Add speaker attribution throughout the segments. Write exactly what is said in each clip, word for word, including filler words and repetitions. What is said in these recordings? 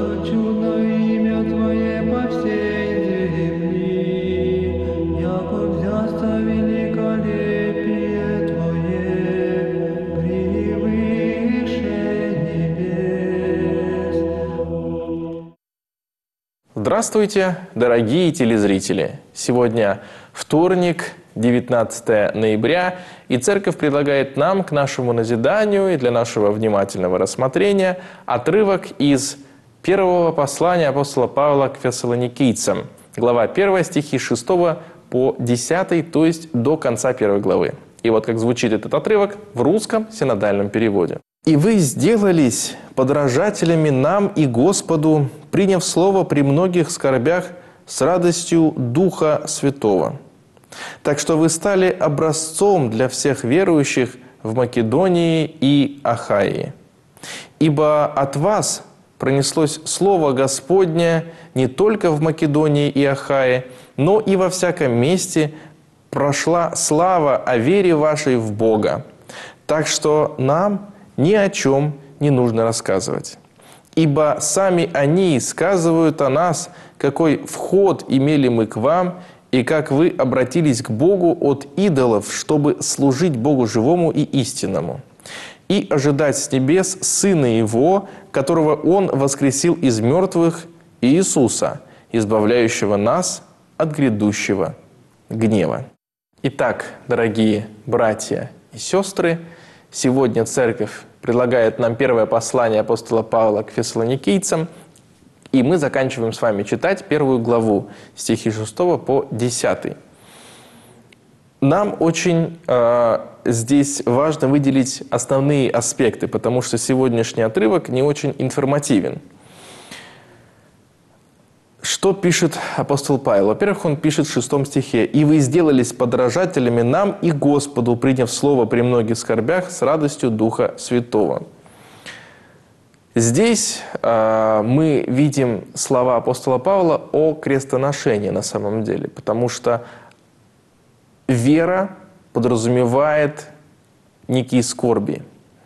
Speaker 1: что чудно имя Твое по всей земли, яко взясться великолепие Твое превыше небес.
Speaker 2: Здравствуйте, дорогие телезрители! Сегодня вторник, девятнадцатое ноября, и Церковь предлагает нам к нашему назиданию и для нашего внимательного рассмотрения отрывок из первого послания апостола Павла к фессалоникийцам, глава первая, стихи с шестого по десятый, то есть до конца первой главы. И вот как звучит этот отрывок в русском синодальном переводе. «И вы сделались подражателями нам и Господу, приняв слово при многих скорбях с радостью Духа Святого. Так что вы стали образцом для всех верующих в Македонии и Ахайи. Ибо от вас пронеслось Слово Господне не только в Македонии и Ахайе, но и во всяком месте прошла слава о вере вашей в Бога. Так что нам ни о чем не нужно рассказывать. Ибо сами они сказывают о нас, какой вход имели мы к вам, и как вы обратились к Богу от идолов, чтобы служить Богу живому и истинному, и ожидать с небес Сына Его, которого Он воскресил из мертвых, Иисуса, избавляющего нас от грядущего гнева». Итак, дорогие братья и сестры, сегодня Церковь предлагает нам первое послание апостола Павла к фессалоникийцам, и мы заканчиваем с вами читать первую главу, стихи с шестого по десятый. Нам очень э, здесь важно выделить основные аспекты, потому что сегодняшний отрывок не очень информативен. Что пишет апостол Павел? Во-первых, он пишет в шестом стихе: «И вы сделались подражателями нам и Господу, приняв слово при многих скорбях с радостью Духа Святого». Здесь э, мы видим слова апостола Павла о крестоношении на самом деле, потому что вера подразумевает некие скорби.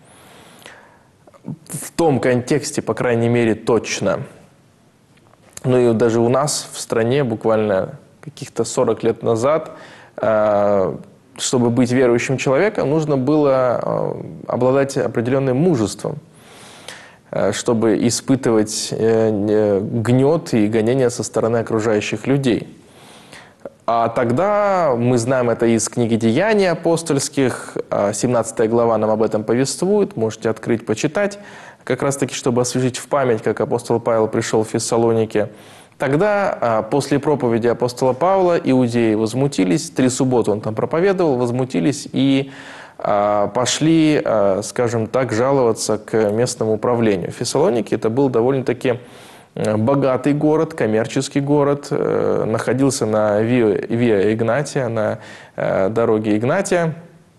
Speaker 2: В том контексте, по крайней мере, точно. Ну и даже у нас в стране буквально каких-то сорок лет назад, э, чтобы быть верующим человеком, нужно было э, обладать определенным мужеством, чтобы испытывать гнет и гонения со стороны окружающих людей. А тогда, мы знаем это из книги «Деяний апостольских», семнадцатая глава нам об этом повествует, можете открыть, почитать, как раз-таки, чтобы освежить в память, как апостол Павел пришел в Фессалоники. Тогда, после проповеди апостола Павла, иудеи возмутились, три субботы он там проповедовал, возмутились и пошли, скажем так, жаловаться к местному управлению. Фессалоники – это был довольно-таки богатый город, коммерческий город, находился на Виа Игнатия, на дороге Игнатия,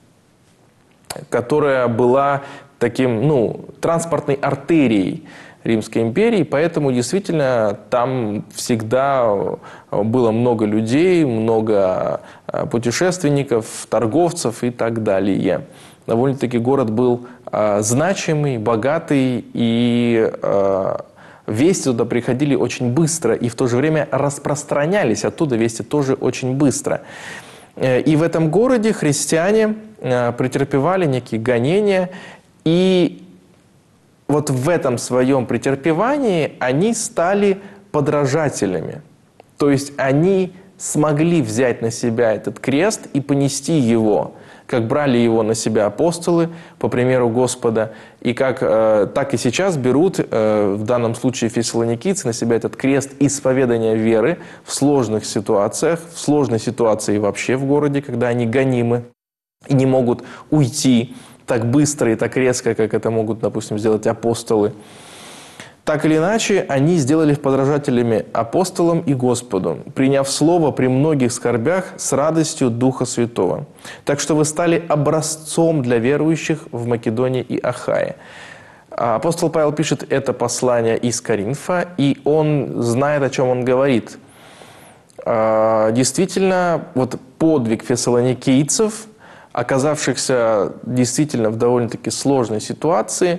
Speaker 2: которая была таким, ну, транспортной артерией Римской империи, поэтому действительно там всегда было много людей, много путешественников, торговцев и так далее. Довольно-таки город был э, значимый, богатый, и э, вести туда приходили очень быстро, и в то же время распространялись оттуда вести тоже очень быстро. И в этом городе христиане э, претерпевали некие гонения, и вот в этом своем претерпевании они стали подражателями. То есть они смогли взять на себя этот крест и понести его, как брали его на себя апостолы, по примеру Господа, и как э, так и сейчас берут, э, в данном случае фессалоникийцы, на себя этот крест исповедания веры в сложных ситуациях, в сложной ситуации вообще в городе, когда они гонимы и не могут уйти так быстро и так резко, как это могут, допустим, сделать апостолы. Так или иначе, они сделали их подражателями апостолам и Господу, приняв слово при многих скорбях с радостью Духа Святого. Так что вы стали образцом для верующих в Македонии и Ахае. Апостол Павел пишет это послание из Коринфа, и он знает, о чем он говорит. Действительно, вот подвиг фессалоникийцев, оказавшихся действительно в довольно-таки сложной ситуации,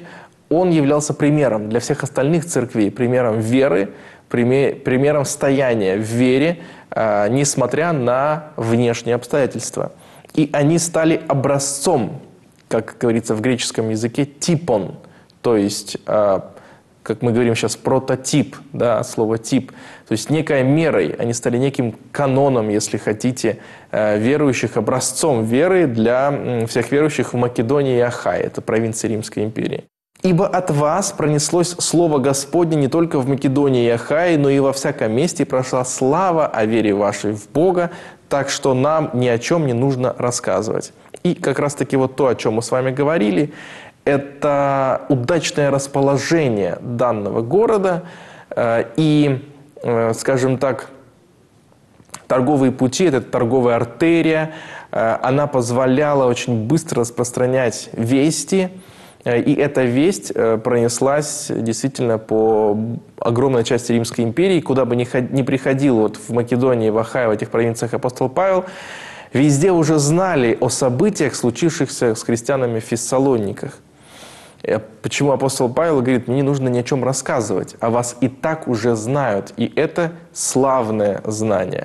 Speaker 2: он являлся примером для всех остальных церквей, примером веры, примером стояния в вере, несмотря на внешние обстоятельства. И они стали образцом, как говорится в греческом языке, типон, то есть, как мы говорим сейчас, прототип, да, слово тип, то есть некой мерой, они стали неким каноном, если хотите, верующих, образцом веры для всех верующих в Македонии и Ахае, это провинции Римской империи. «Ибо от вас пронеслось слово Господне не только в Македонии и Ахае, но и во всяком месте, и прошла слава о вере вашей в Бога, так что нам ни о чем не нужно рассказывать». И как раз-таки вот то, о чем мы с вами говорили, это удачное расположение данного города и, скажем так, торговые пути, это торговая артерия, она позволяла очень быстро распространять вести, и эта весть пронеслась действительно по огромной части Римской империи, куда бы ни приходил вот в Македонии, в Ахае, в этих провинциях апостол Павел, везде уже знали о событиях, случившихся с христианами в Фессалониках. Почему апостол Павел говорит, мне не нужно ни о чем рассказывать, а вас и так уже знают, и это славное знание.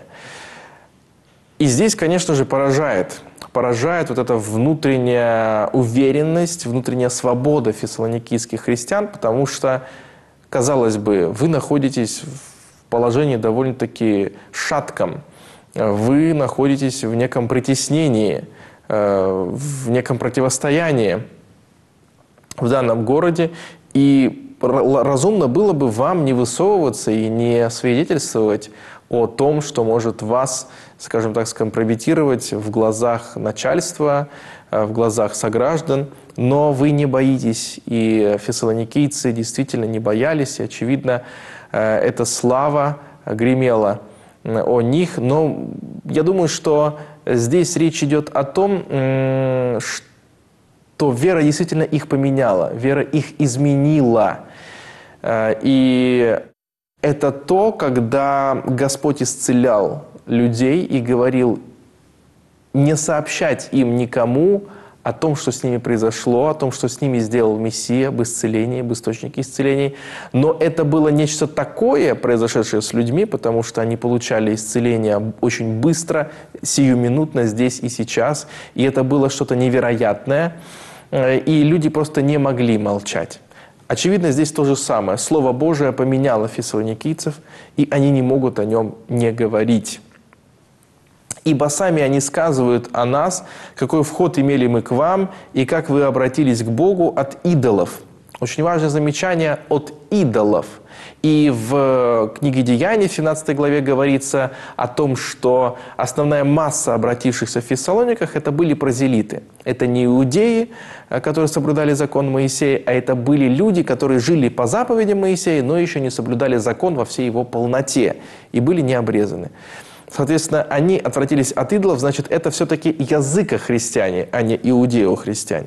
Speaker 2: И здесь, конечно же, поражает, поражает вот эта внутренняя уверенность, внутренняя свобода фессалоникийских христиан, потому что, казалось бы, вы находитесь в положении довольно-таки шатком, вы находитесь в неком притеснении, в неком противостоянии в данном городе, и разумно было бы вам не высовываться и не свидетельствовать о том, что может вас, скажем так, скомпрометировать в глазах начальства, в глазах сограждан, но вы не боитесь, и фессалоникийцы действительно не боялись, и, очевидно, эта слава гремела о них, но я думаю, что здесь речь идет о том, что то вера действительно их поменяла, вера их изменила. И это то, когда Господь исцелял людей и говорил не сообщать им никому о том, что с ними произошло, о том, что с ними сделал Мессия, об исцелении, об источнике исцелений. Но это было нечто такое, произошедшее с людьми, потому что они получали исцеление очень быстро, сиюминутно, здесь и сейчас. И это было что-то невероятное. И люди просто не могли молчать. Очевидно, здесь то же самое. Слово Божие поменяло фессалоникийцев, и они не могут о нем не говорить. Ибо сами они сказывают о нас, какой вход имели мы к вам, и как вы обратились к Богу от идолов. Очень важное замечание – от идолов. И в книге Деяний, в семнадцатой главе, говорится о том, что основная масса обратившихся в Фессалониках – это были прозелиты. Это не иудеи, которые соблюдали закон Моисея, а это были люди, которые жили по заповедям Моисея, но еще не соблюдали закон во всей его полноте и были не обрезаны. Соответственно, они отвратились от идолов, значит, это все-таки языкохристиане, а не иудеохристиане.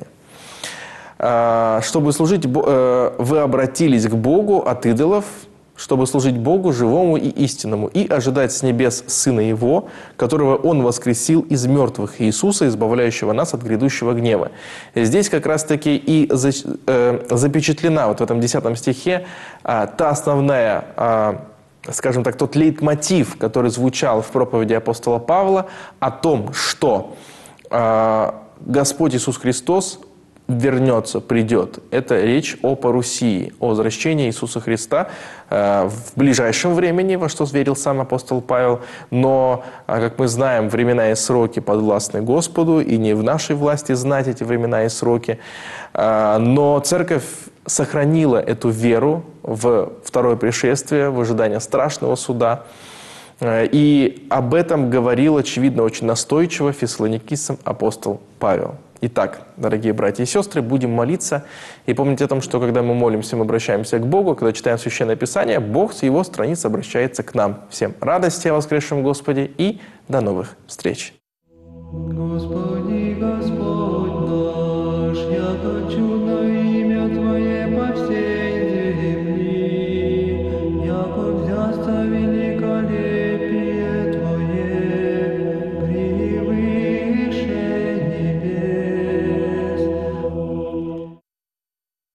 Speaker 2: Чтобы служить, вы обратились к Богу от идолов, чтобы служить Богу живому и истинному, и ожидать с небес Сына Его, которого Он воскресил из мертвых, Иисуса, избавляющего нас от грядущего гнева. Здесь как раз-таки и запечатлена вот в этом десятом стихе та основная, скажем так, тот лейтмотив, который звучал в проповеди апостола Павла о том, что Господь Иисус Христос вернется, придет. Это речь о парусии, о возвращении Иисуса Христа в ближайшем времени, во что верил сам апостол Павел. Но, как мы знаем, времена и сроки подвластны Господу, и не в нашей власти знать эти времена и сроки. Но церковь сохранила эту веру в второе пришествие, в ожидание страшного суда. И об этом говорил, очевидно, очень настойчиво фессалоникийцам апостол Павел. Итак, дорогие братья и сестры, будем молиться. И помните о том, что когда мы молимся, мы обращаемся к Богу. Когда читаем Священное Писание, Бог с Его страниц обращается к нам. Всем радости о воскресшем Господе и до новых встреч.
Speaker 1: Господи.